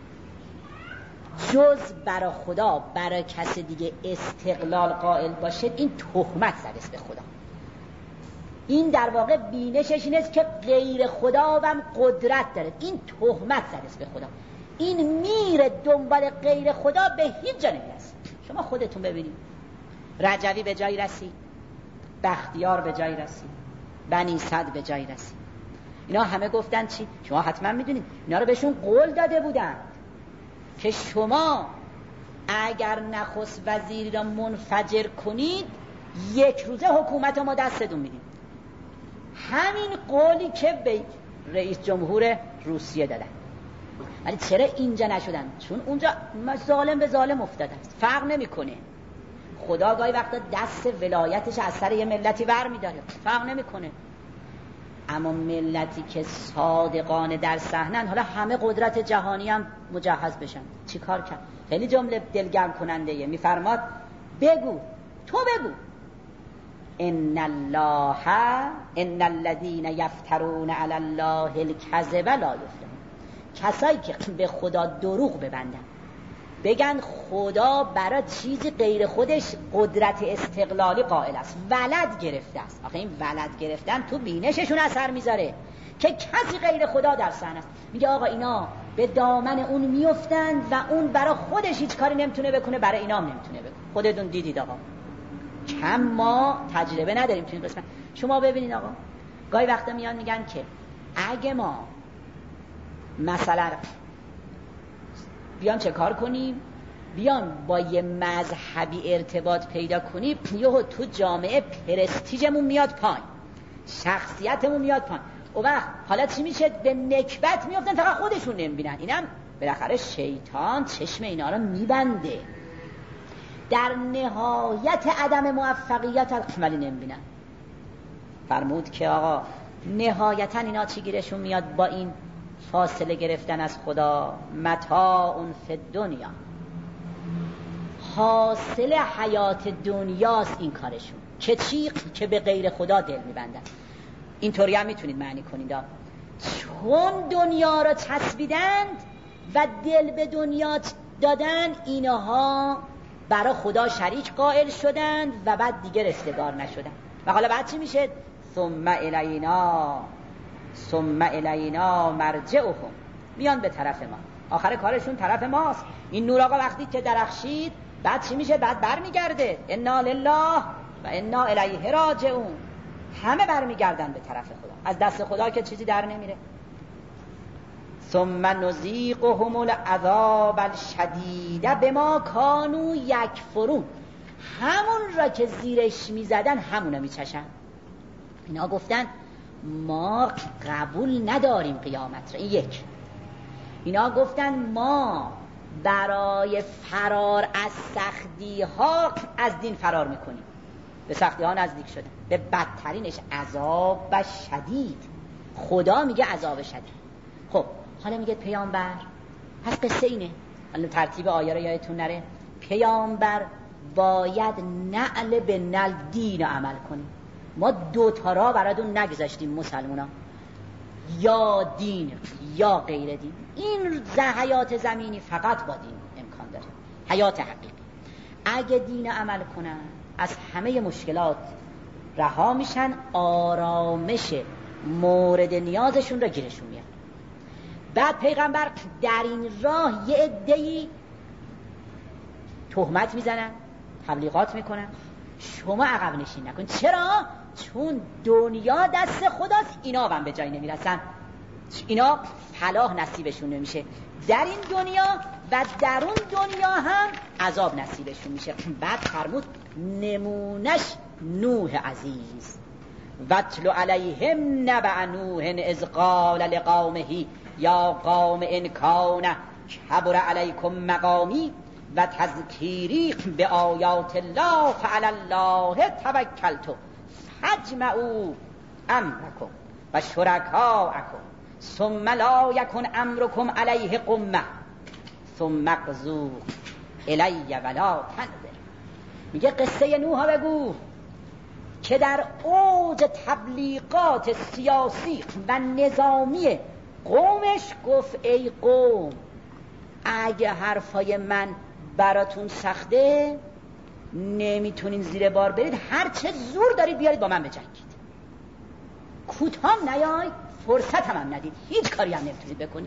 جز برای خدا برای کسی دیگه استقلال قائل باشه، این تهمت زده است به خدا. این در واقع بینشش این است که غیر خدا هم قدرت داره، این تهمت زده است به خدا. این میره دنبال غیر خدا، به هیچ جا نمیرسه. شما خودتون ببینید، رجوی به جایی رسید، بختیار به جایی رسید، بنی صد به جایی رسید. اینا همه گفتن چی؟ شما حتما میدونید اینا رو بهشون قول داده بودن که شما اگر نخست وزیری را منفجر کنید، یک روزه حکومت ما دستتون میدیم. همین قولی که به رئیس جمهور روسیه دادن. ولی چرا اینجا نشدن؟ چون اونجا ظالم به ظالم افتاده است، فرق نمیکنه. خدا گاهی وقتا دست ولایتش از سر یه ملتی بر میداره، فرق نمیکنه. اما ملتی که صادقانه در صحنن، حالا همه قدرت جهانی هم مجهز بشن، چی کار کرد؟ خیلی جمله دلگرم کننده یه. میفرماد بگو، تو بگو ان الله ان الذين يفترون على الله الكذب لا يفلحون. کسایی که به خدا دروغ ببندن، بگن خدا برای چیزی غیر خودش قدرت استقلالی قائل است، ولد گرفته است. آخه این ولد گرفتن تو بینششون اثر میذاره که کسی غیر خدا در صحنه است. میگه آقا اینا به دامن اون میافتند و اون برای خودش هیچ کاری نمیتونه بکنه، برای اینا هم نمیتونه بکنه. خودتون دیدید آقا، کم ما تجربه نداریم تو این قسمت. شما ببینید آقا، گاهی وقتا میان میگن که اگه ما مثلا بیان چه کار کنیم، بیان با یه مذهبی ارتباط پیدا کنیم، یهو تو جامعه پرستیژمون میاد پایین، شخصیتمون میاد پایین. و وقت حالا چی میشه؟ به نکبت میافتن، فقط خودشون نمیبینن. اینم بالاخره شیطان چشم اینا رو میبنده، در نهایت عدم موفقیت ولی نمیبینن. فرمود که آقا نهایتا اینا چی گیرشون میاد؟ با این فاصله گرفتن از خدا، متاع فی الدنیا، حاصل حیات دنیاست این کارشون. که چی؟ که به غیر خدا دل میبندن. اینطوری هم میتونید معنی کنید، چون دنیا را چسبیدند و دل به دنیا دادن، اینها برای خدا شریک قائل شدند و بعد دیگه رستگار نشدن. و حالا بعد چی میشه؟ ثم الینا ثم الینا مرجعهم، میان به طرف ما، آخر کارشون طرف ماست. این نور آقا وقتی که درخشید، بعد چی میشه؟ بعد برمیگرده، انا لله و انا الیه راجعون. همه برمیگردن به طرف خدا، از دست خدا که چیزی در نمیره. ثم نذیقهم العذاب الشدید بما كانوا یکفرون. همون را که زیرش میزدن همون رو میچشن. اینا گفتن ما قبول نداریم قیامت را. این یک. اینا گفتن ما برای فرار از سختی ها از دین فرار میکنیم. به سختی ها نزدیک شدن، به بدترینش عذاب و شدید. خدا میگه عذاب شدید. خب حالا میگه پیامبر، پس قصه اینه، حالا ترتیب آیه رو یادتون نره، پیامبر باید نعل به نعل دین عمل کنیم. ما دوتا را براتون نگذاشتیم مسلمونا، یا دین یا غیر دین. این حیات زمینی فقط با دین امکان داره، حیات حقیقی. اگه دین عمل کنن از همه مشکلات رها میشن، آرامش مورد نیازشون را گیرشون میاد. بعد پیغمبر در این راه یه عده‌ای تهمت میزنن، تبلیغات میکنن، شما عقب نشین نکن. چرا؟ چون دنیا دست خداست، اینا هم به جای نمیرسن، اینا فلاح نصیبشون نمیشه در این دنیا و در اون دنیا هم عذاب نصیبشون میشه. بعد فرمود نمونش نوح عزیز، واتل علیهم نبأ نوح اذ قال لقومه یا قوم ان کان کبر علیکم مقامی و تذکیری به آیات الله فعلی الله توکلت فاجمعوا امرکم و شرکاءکم ثم لا یکن امرکم علیه غمه ثم اقضوا الی ولا تنظر. میگه قصه نوح بگو که در اوج تبلیغات سیاسی و نظامی قومش گفت ای قوم اگه حرفای من براتون سخته، نمیتونین زیر بار برید، هر چه زور دارید بیارید با من بجنگید، کوتاه نیاید، فرصت هم, هم ندید، هیچ کاری هم نمیتونید بکنید.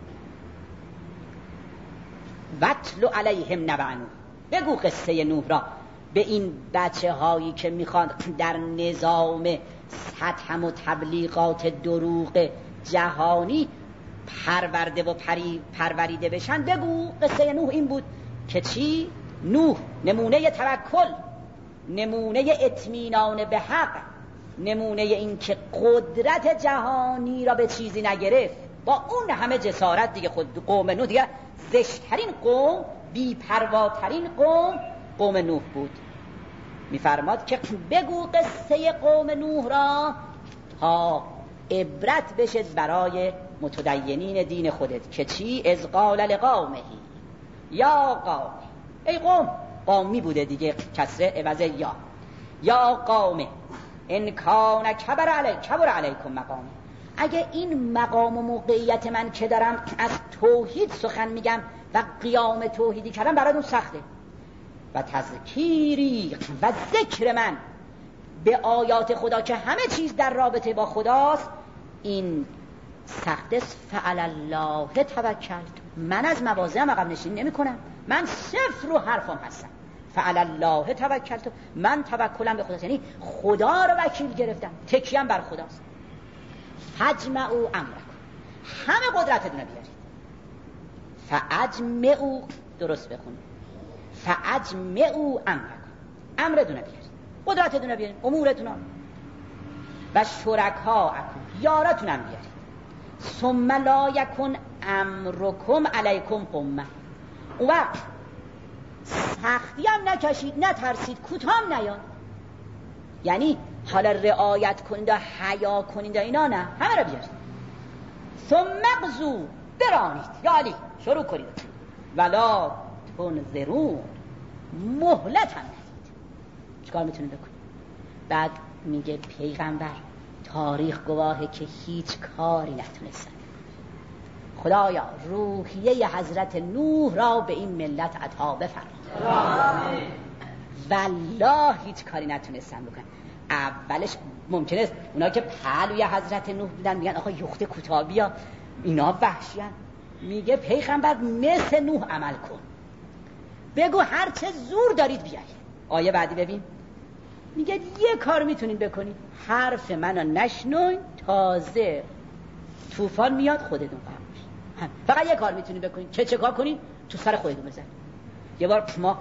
واتل علیهم نبأ نوح، بگو قصه نوح را به این بچه هایی که میخوان در نظام سطح و تبلیغات دروغ جهانی پرورده و پری پروریده بشن. بگو قصه نوح این بود که چی؟ نوح نمونه توکل، نمونه اطمینان به حق، نمونه این که قدرت جهانی را به چیزی نگرفت. با اون همه جسارت دیگه خود قوم نوح دیگه زشترین قوم، بی‌پرواترین قوم قوم نوح بود. میفرماد که بگو قصه قوم نوح را تا عبرت بشد برای متدینین دین خودت که چی؟ اذ قال لقومه یا قوم، ای قوم، قومی بوده دیگه کسره عوضه یا، یا قوم ان کان کبر علی کبر علیکم مقامی، اگه این مقام و موقعیت من که دارم از توحید سخن میگم و قیام توحیدی کردم براتون سخته و تذکیری و ذکر من به آیات خدا که همه چیز در رابطه با خداست این سخت است، فعلی الله توکلت، من از مواضعم عقب نشینی نمی کنم، من صفر رو حرفم هستم، فعلی الله توکلت، من توکلم به خداست، یعنی خدا رو وکیل گرفتم، تکیم بر خداست. فاجمعوا امرکم، همه قدرتتون رو بیارید. فاجمعوا، درست بخونید، فاجمعوا امرکم، امرتون رو بیارید، قدرتتون رو بیارید، امورتون رو و شرکاءکم، یاراتون هم بیارید. ثم لا یکن امرکم علیکم غمه، اون وقت سختی هم نکشید، نترسید، کوتاه نیاد، یعنی حالا رعایت کنید و حیا کنید و اینا نه، همه رو بیارید. ثم اقضوا، برانید، یا علی شروع کنید، ولا تنظرون، مهلت هم ندید. چیکار میتونید بکنید؟ بعد میگه پیغمبر تاریخ گواهه که هیچ کاری نتونستن. خدایا روحیه حضرت نوح را به این ملت عطا بفرما. والله هیچ کاری نتونستن بکنن. اولش ممکنه است اونا که پهلوی حضرت نوح بودن میگن آخه یخت کوتابیا اینا وحشیان. میگه پیغمبر مثل نوح عمل کن، بگو هر چه زور دارید بیایید. آیه بعدی ببین، میگه یه کار میتونید بکنید، حرف منو نشنوین، تازه طوفان میاد خودتون فهمید. فقط یه کار میتونید بکنید، چه چه کار کنید؟ تو سر خودتون بزنید. یه بار ما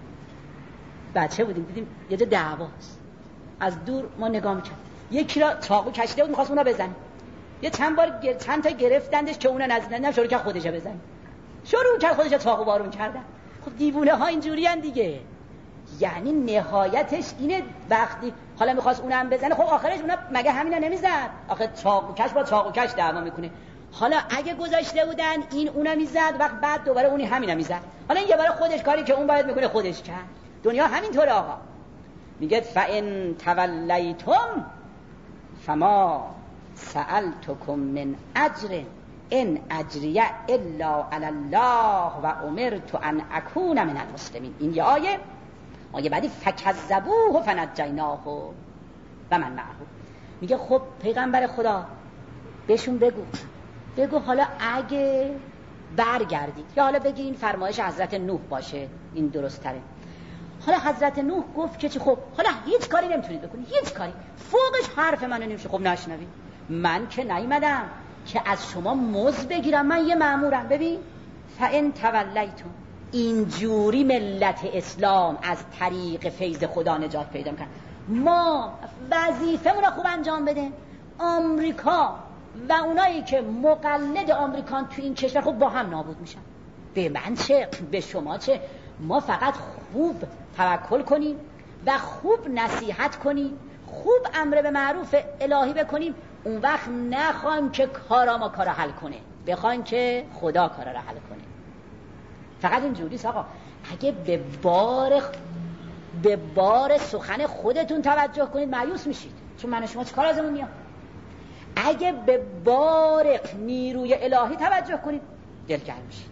بچه بودیم دیدیم یه جا دعواست، از دور ما نگاه میکردیم، یکی را چاقو کشیده بود میخواست اونا بزنه، یه چند بار گر... چند تا گرفتندش که اونا نزدن شروع کرد خودش بزنه. شروع کرد خودش چاقو بارون کردن. خب دیوونه ها اینجوری ان دیگه. یعنی نهایتش اینه وقتی حالا میخواست اونم بزنه، خب آخرش اونا مگه همینا نمیزد؟ آخه چاقو کش با چاقو کش دعوا میکنه. حالا اگه گذاشته بودن این اونم میزد، وقت بعد دوباره اونی همینا میزد. حالا این یه بار خودش کاری که اون باید میکنه خودش کرد. دنیا همینطوره آقا. میگه فَإِن تَوَلَّيْتُمْ فَمَا سَأَلْتُكُمْ مِنْ أَجْرٍ إِنْ أَجْرِيَ إِلَّا عَلَى اللَّهِ وَأُمِرْتُ أَنْ أَكُونَ مِنَ الْمُسْلِمِينَ. این یه آیه. آیه بعدی فَكَذَّبُوهُ فَنَجَّيْنَاهُ و من معه. میگه خب پیغمبر خدا بهشون بگو بگو حالا اگه برگردید، یا حالا بگی این فرمایش حضرت نوح باشه، این درست تره. حالا حضرت نوح گفت که چی؟ خب حالا هیچ کاری نمیتونید بکنید، هیچ کاری، فوقش حرف منو نمیشه. خب نشنوید. من که نیومدم که از شما مزد بگیرم، من یه مأمورم. ببین فَإِن تَوَلَّيْتُمْ، اینجوری ملت اسلام از طریق فیض خدا نجات پیدا میکنن. ما وظیفه‌مون رو خوب انجام بده. آمریکا و اونایی که مقلد آمریکان تو این کشور خب با هم نابود میشن. به من چه؟ به شما چه؟ ما فقط خوب توکل کنیم و خوب نصیحت کنیم، خوب امر به معروف الهی بکنیم. اون وقت نخوایم که کارا ما کارا حل کنه، بخوایم که خدا کارا را حل کنه. فقط اینجوریست آقا. اگه به بار به بار سخن خودتون توجه کنید مایوس میشید، چون من و شما چه کار ازمون میاد. اگه به بار نیروی الهی توجه کنید دلگرم میشید.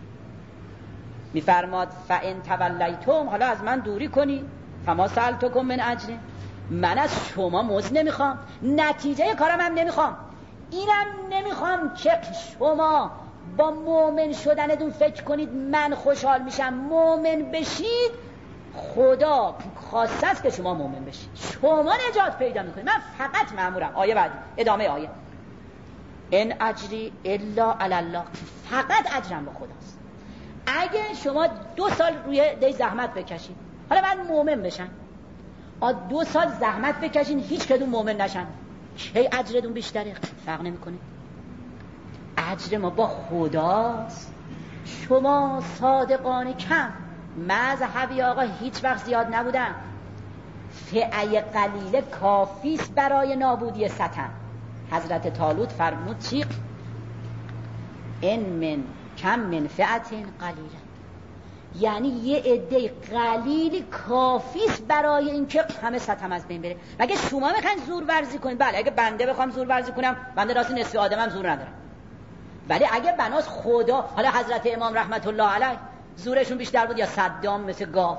میفرماد فَإِن تَوَلَّيْتُمْ، حالا از من دوری کنید، فَمَا سَأَلْتُكُمْ مِنْ أَجْرٍ، من از شما مزد نمیخوام، نتیجه کارم هم نمیخوام. اینم نمیخوام که شما با مؤمن شدنتون فکر کنید من خوشحال میشم. مؤمن بشید خدا خواسته است که شما مؤمن بشید، شما نجات پیدا میکنید. من فقط مأمورم. آیه بعدی، ادامه آیه، ان اجری الا علی الله، فقط اجرم به خداست. اگه شما دو سال روی دی زحمت بکشید، حالا من مؤمن بشن، آ دو سال زحمت بکشین هیچ کدوم مؤمن نشن، کی اجرتون بیشتره؟ فرق نمیکنه. اجر ما با خداست. شما صادقانه کم، مذهبی آقا هیچ وقت زیاد نبودن. فعی قلیل کافیست برای نابودی ستم. حضرت طالوت فرمود چی؟ ان من کم من فئت قلیله، یعنی یه عده قلیلی کافیست برای اینکه همه ستم از بین بره. مگه شما میخواین زور ورزی کنید؟ بله اگه بنده بخوام زور ورزی کنم، بنده راست نصف آدمم زور ندارم، ولی اگه بناس خدا، حالا حضرت امام رحمت الله علیه زورشون بیشتر بود یا صدام مثل گاو؟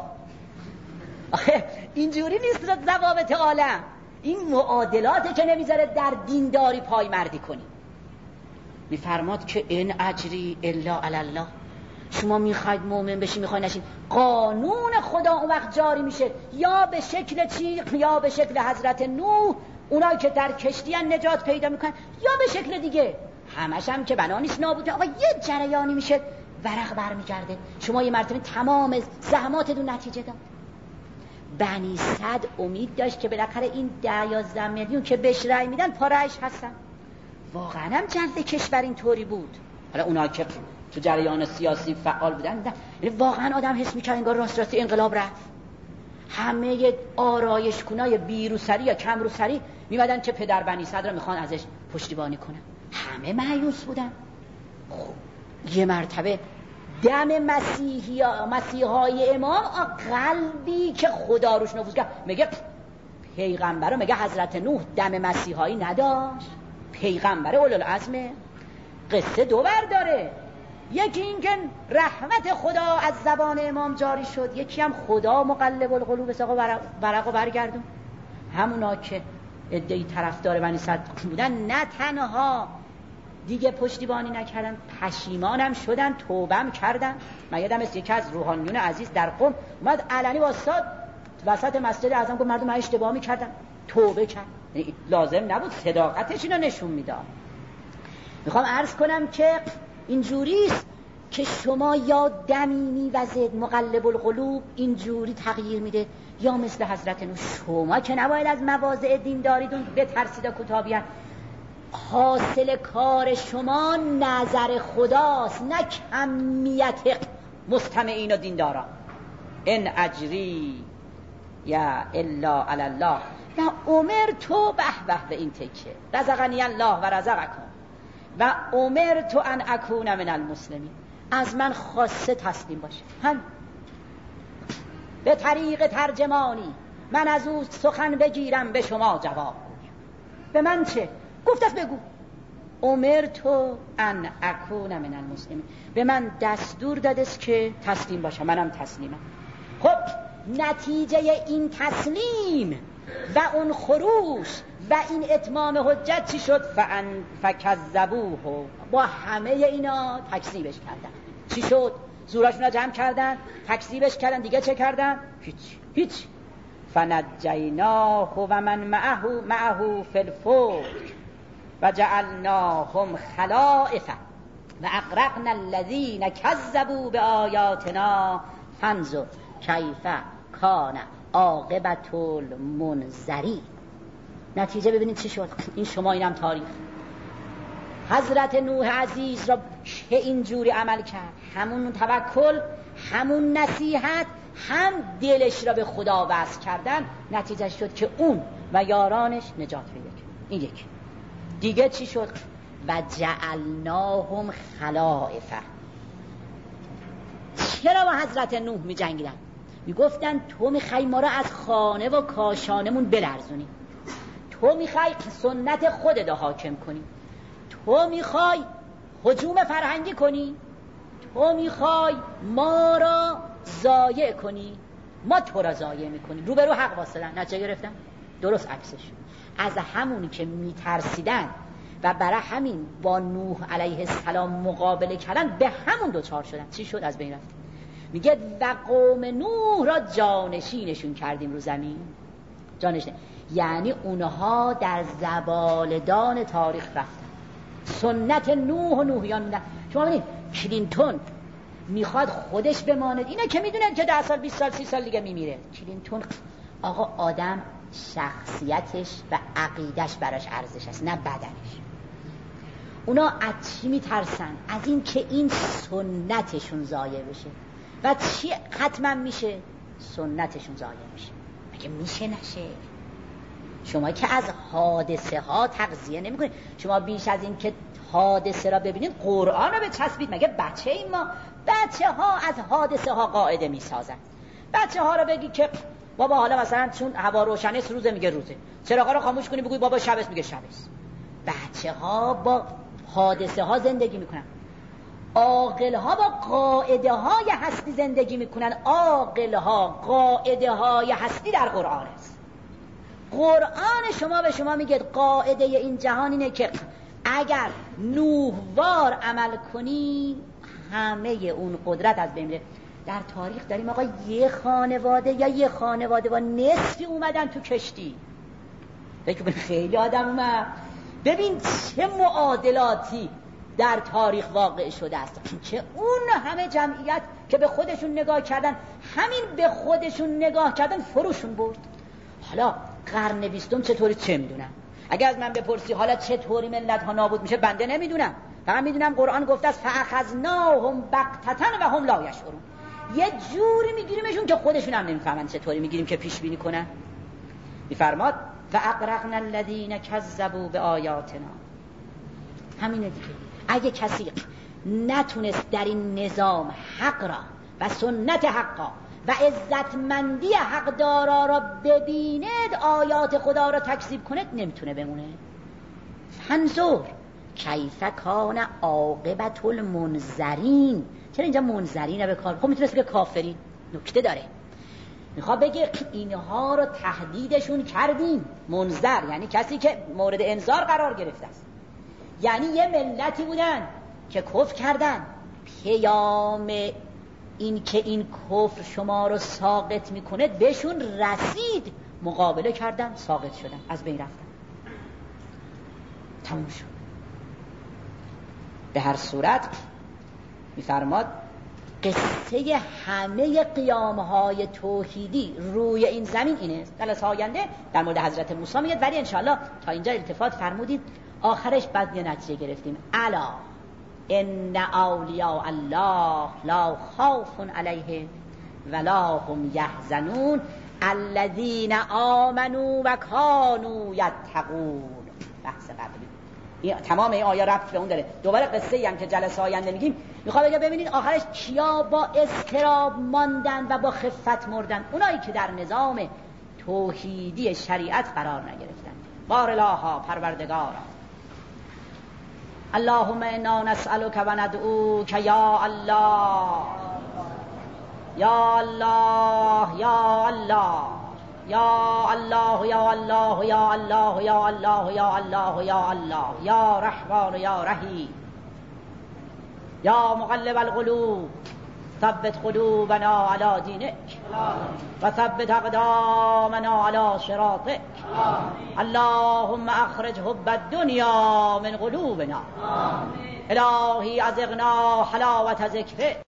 آخه اینجوری نیست ضوابط عالم. این معادلاته که نمیذاره در دینداری پای مردی کنی. میفرماد که ان اجری الا علی الله، شما میخواید مؤمن بشی میخواید نشید، قانون خدا اون وقت جاری میشه، یا به شکل چی؟ یا به شکل حضرت نوح، اونایی که در کشتی نجات پیدا میکنن، یا به شکل دیگه. همش هم که بنا نیست نابوده آقا، یه جریانی میشه ورق برمیگرده. شما یه مرتبه تمام زحماتتون نتیجه داد. بنی صد امید داشت که بالاخره این ده یازده میلیون که بهش رأی میدن پارهش هستن. واقعا هم جلد کشور اینطوری بود. حالا اونا که تو جریان سیاسی فعال بودن، یعنی واقعا آدم حس می‌کنه انگار راست راستی انقلاب رفت. همه آرایش کنای بیروسری یا کم روسری میمدن که پدر بنی صدر رو میخوان ازش پشتیبانی کنن. همه مایوس بودن. خب یه مرتبه دم مسیحی مسیحای امام، قلبی که خدا روش نفوذ کرد. میگه پیغمبر، میگه حضرت نوح دم مسیحایی نداشت، پیغمبر اولوالعزم. قصه دو بر داره، یکی این که رحمت خدا از زبان امام جاری شد، یکی هم خدا مقلب القلوب است. آقا ورقو برگردون. همونا که ادعی طرفدار بنی صدر بودن نه تنها دیگه پشتیبانی نکردن، پشیمانم شدن، توبهم کردن. من یادم است یکی از روحانیون عزیز در قم اومد علنی واسطاد وسط مسجد اعظم گفت مردم اشتباه می‌کردن، توبه کرد. لازم نبود، صداقتش اینو نشون میداد. میخوام عرض کنم که اینجوریست که شما یا دمی میوزد مقلب القلوب اینجوری تغییر میده، یا مثل حضرت نوح. شما که نباید از مواضع دینداریتون بترسید و کوتاه بیان. حاصل کار شما نظر خداست، نه کمیت مستمعین و دینداران. ان اجری یا الا علی الله و امرت به به به این تکه رزقنی الله و رزقکم و امرت ان اکون من المسلمین. از من خواسته تسلیم باشه. هم به طریق ترجمانی من از او سخن بگیرم، به شما جواب گویم. به من چه؟ گفت است بگو امرت ان اکون من المسلمین. به من دستور دادست که تسلیم باشم، منم تسلیمم. خب نتیجه این تسلیم و اون خروش و این اتمام حجت چی شد؟ فان فکذبوه، با همه اینا تکذیبش کردن. چی شد؟ زوراشون رو جمع کردن، تکذیبش کردن، دیگه چه کردن؟ هیچ هیچ. فنجیناه و من معه معه فی الفلک و جعلناهم خلائف و اغرقنا الذین کذبوا بآیاتنا فانظر کیف کان عاقبة المنذرین. نتیجه ببینید چی شد. این شما، اینم تاریخ. حضرت نوح عزیز را که اینجوری عمل کرد، همون توکل، همون نصیحت، هم دلش را به خدا وصل کردن، نتیجه شد که اون و یارانش نجات پیدا کرد. این یک. دیگه چی شد؟ و جعلناهم خلائف. چرا با حضرت نوح می جنگیدن؟ می گفتن تو می خواهی ما را از خانه و کاشانمون بلرزونی، تو می خواهی سنت خودت را حاکم کنی، تو می خواهی هجوم فرهنگی کنی، تو می خواهی ما را ضایع کنی، ما تو را ضایع می کنی. رو به رو حق واسدن. نتیجه گرفتن درست عکسش. از همونی که می ترسیدن و برای همین با نوح علیه السلام مقابله کردن، به همون دوچار شدن. چی شد؟ از بین رفت. میگه و قوم نوح را جانشینشون کردیم رو زمین. جانشین یعنی اونها در زبالدان تاریخ رفتن. سنت نوح و نوحیان موندن. شما ببینید کلینتون میخواد خودش بماند، اینه که میدونن که ده سال بیست سال سی سال دیگه میمیره. کلینتون آقا آدم شخصیتش و عقیدش براش ارزش است، نه بدنش. اونا از چی میترسن؟ از این که این سنتشون ضایع بشه. و چی ختم میشه؟ سنتشون ضایع میشه. مگه میشه نشه؟ شما که از حادثه ها تغذیه نمی کنید. شما بیش از این که حادثه را ببینید قرآن را بچسبید. مگه بچه این ما؟ بچه ها از حادثه ها قاعده می سازن. بچه ها را بگی که بابا حالا مثلا چون هوا روشنه است روزه، میگه روزه. چراغا رو خاموش کنی بگوی بابا شب است، میگه شب است. بچه ها با حادثه ها زندگی میکنن. عاقل ها با قاعده های هستی زندگی میکنن. عاقل ها قاعده های هستی در قرآن است. قرآن شما به شما میگه قاعده این جهان اینه که اگر نوحوار عمل کنی همه اون قدرت از بین میره. در تاریخ داریم آقا یه خانواده یا یه خانواده با نصفی اومدن تو کشتی. فکر کنید خیلی آدم اومد. ببین چه معادلاتی در تاریخ واقع شده است که اون همه جمعیت که به خودشون نگاه کردن، همین به خودشون نگاه کردن فروشون برد. حالا قرن بیستم چطوری چه میدونم؟ اگه از من بپرسی حالا چطوری ملت ها نابود میشه، بنده نمیدونم. فقط میدونم قرآن گفته است فاخذناهم بغتة و هم لا یشعرون. یه جوری میگیریمشون که خودشون هم نمیفهمن چطوری میگیریم که پیش بینی کنن. میفرماد فاغرقنا الذین کذبوا بآیاتنا. همینه دیگه. اگه کسی نتونست در این نظام حق را و سنت حقا و عزتمندی حقدارا را ببیند، آیات خدا را تکذیب کند، نمیتونه بمونه. فانظر کیف کان عاقبة المنذرین. چرا اینجا منذرین به کار؟ خب میتونست بگه کافرین. نکته داره. میخواد بگه اینها رو تهدیدشون کردیم. منذر یعنی کسی که مورد انذار قرار گرفته است. یعنی یه ملتی بودن که کفر کردن. پیام این که این کفر شما رو ساقط میکنه بهشون رسید، مقابله کردن، ساقط شدن، از بین رفتن، تموم شد. به هر صورت میفرماد قصه همه قیامهای توحیدی روی این زمین اینه. در آینده در مورد حضرت موسی میگه، ولی انشاءالله تا اینجا التفات فرمودید آخرش بعد یه نتیجه گرفتیم. الا ان اولیاء الله لا خوف علیهم ولا هم یحزنون الذین آمنوا و کانوا یتقون. بحث قبلی این تمام این آیه رفت به اون داره. دوباره قصه ای هم که جلسه آینده میگیم میخوام بگم ببینید آخرش کیا با اضطراب ماندن و با خفت مردن؟ اونایی که در نظام توحیدی شریعت قرار نگرفتن. بار الها پروردگارا اللهم انا نسألك و ندعوك یا الله یا الله یا الله یا الله یا الله یا الله یا الله یا الله یا الله یا رحمان یا رحیم یا مقلب القلوب ثبت قلوبنا على دینک و ثبت اقدامنا على صراطک. اللهم اخرج حب الدنیا من قلوبنا. الهی ازغنا حلاوت ذکرک.